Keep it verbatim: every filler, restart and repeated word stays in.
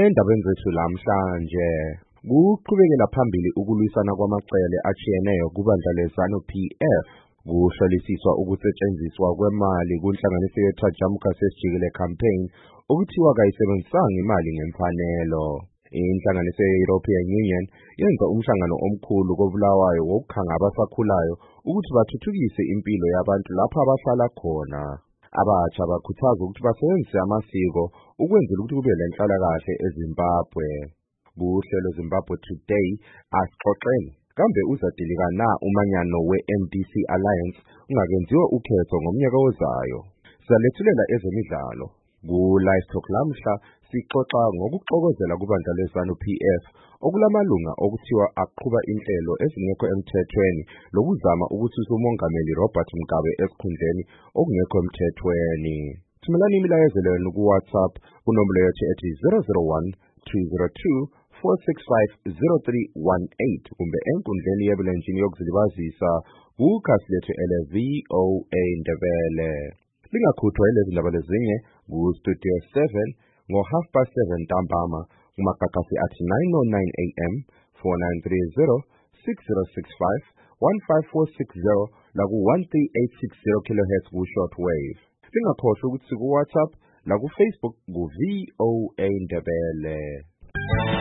Endabeni zethu lamhlanje kuqhubekela phambili ukulwisana kwamacele achiyeneyo kubandla leZanu-P F kuhlolisiswa ukusetshenziswa kwemali kunhlanganiso ye-Tajamuka Sesijikele campaign okuthiwa kayisebenzisanga imali ngemfanelo. Inhlanganiso ye-European Union yenza umhlangano omkhulu koBulawayo wokukhanga abasakhulayo ukuthi bathuthukise impilo yabantu lapha abahlala khona. Abatsha bakhuthaza ukuthi basebenzise amasiko ukwenzela ukuthi kube lenhlalakahle eZimbabwe. Kuhlelo Zimbabwe Today asixoxele kambe uzadilika na umanyano we-M D C Alliance ungakenziwa ukhetho ngomnyaka ozayo. Sizalethulela ezemidlalo. Ku-Live Talk lamhla sixoxa ngokuxokozela kubandla leZanu-P F okulamalunga okuthiwa aqhuba inhlelo ezingekho emthethweni lokuzama ukususa umongameli Robert Mugabe esikhundleni okungekho emthethweni. Thumelani imilayezo yenu ku-WhatsApp kunombolo yethu ethi zero zero one two zero two four six five zero three one eight kumbe enkundleni yebulenjini yokuzilibazisa kukhasi lethu ele V O A Ndebele. Lingakhuthwa lezi ndaba lezinye ku-Studio seven ngo-half past seven ntambama kumagagasi athi nine oh nine A M four nine three zero six zero six five one five four six zero laku one three eight six zero kilohertz ku-short wave. Lingakhohlwa ukuthi ku-WhatsApp laku-Facebook ku-V O A Ndebele.